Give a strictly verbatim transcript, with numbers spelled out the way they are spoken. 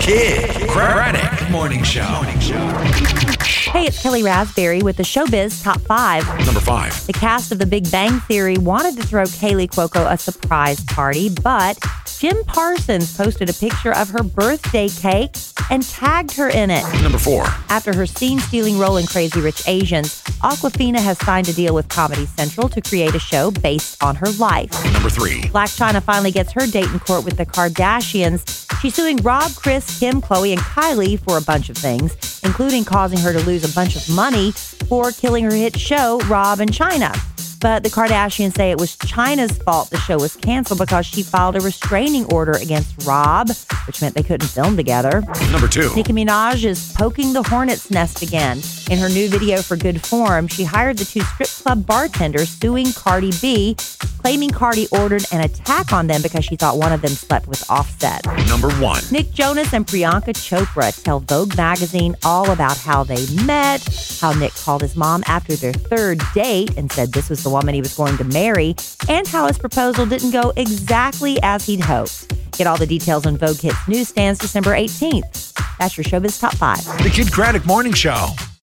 Kid Craddock Morning Show. Morning Show. Hey, it's Kelly Raspberry with the Showbiz Top five. Number five. The cast of The Big Bang Theory wanted to throw Kaylee Cuoco a surprise party, but Jim Parsons posted a picture of her birthday cake and tagged her in it. Number four. After her scene-stealing role in Crazy Rich Asians, Awkwafina has signed a deal with Comedy Central to create a show based on her life. Number three. Blac Chyna finally gets her date in court with the Kardashians. She's suing Rob, Kris, Kim, Khloe, and Kylie for a bunch of things, including causing her to lose a bunch of money for killing her hit show, Rob and Chyna. But the Kardashians say it was Chyna's fault the show was canceled because she filed a restraining order against Rob, which meant they couldn't film together. Number two. Nicki Minaj is poking the hornet's nest again. In her new video for Good Form, she hired the two strip club bartenders suing Cardi B, claiming Cardi ordered an attack on them because she thought one of them slept with Offset. Number one. Nick Jonas and Priyanka Chopra tell Vogue magazine all about how they met, how Nick called his mom after their third date and said this was the woman he was going to marry, and how his proposal didn't go exactly as he'd hoped. Get all the details on Vogue Hits newsstands December eighteenth. That's your Showbiz Top five. The Kid Craddock Morning Show.